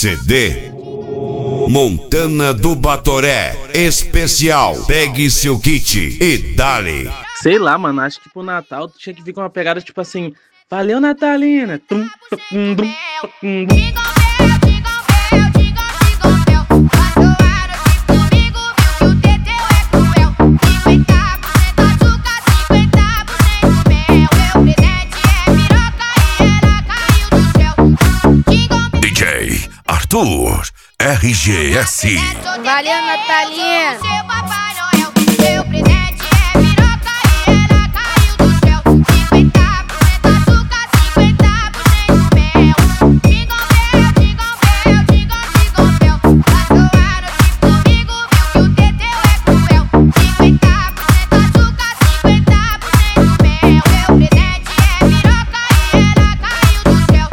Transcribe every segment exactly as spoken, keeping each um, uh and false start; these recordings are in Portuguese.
C D Montana do Batoré especial. Pegue seu kit e dale. Sei lá, mano, acho que pro Natal tinha que vir com uma pegada tipo assim: valeu, Natalina. Tum, tum, tum, tum, tum. D J Arthur R G S. Valeu, Natalina. Seu Papai Noel, seu presente é piroca e ela caiu do céu. cinquenta por cento açúcar, cinquenta por cento mel. Jingle bell, jingle bell, jingle, jingle bell. Passaram aqui comigo, viu que o Teteu é cruel. cinquenta por cento açúcar, cinquenta por cento mel. Meu presente é piroca e ela caiu do céu.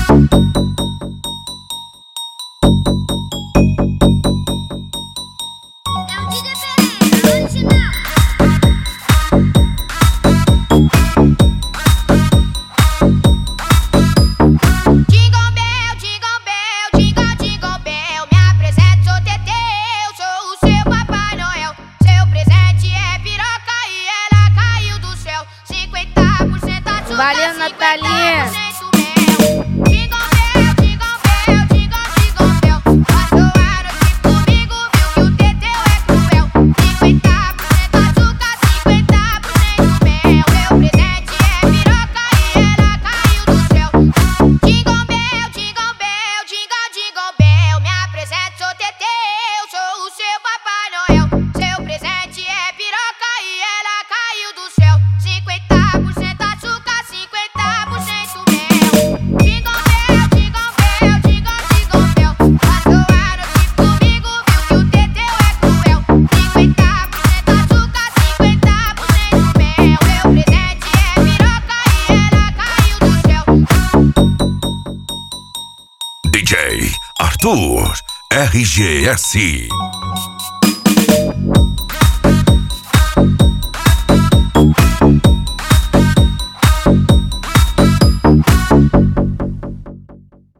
Valeu, Natalina. Jingle bell, jingle bell, jingle, jingle bell. Passaram aqui comigo, viu que o Teteu é cruel. cinquenta por cento açúcar, cinquenta por cento mel. Meu presente é piroca e ela caiu do céu. Jingle bell, jingle bell, jingle, jingle bell. Me apresento, sou Teteu, sou o seu Papai Noel. Seu presente é piroca e ela caiu do céu. cinquenta por cento açúcar, cinquenta por cento mel. Jingle bell, jingle bell, jingle, jingle bell. Passaram aqui comigo, viu que o Teteu é cruel. cinquenta por cento açúcar, cinquenta por cento mel. Meu presente é piroca e ela caiu do céu. D J Arthur R G S.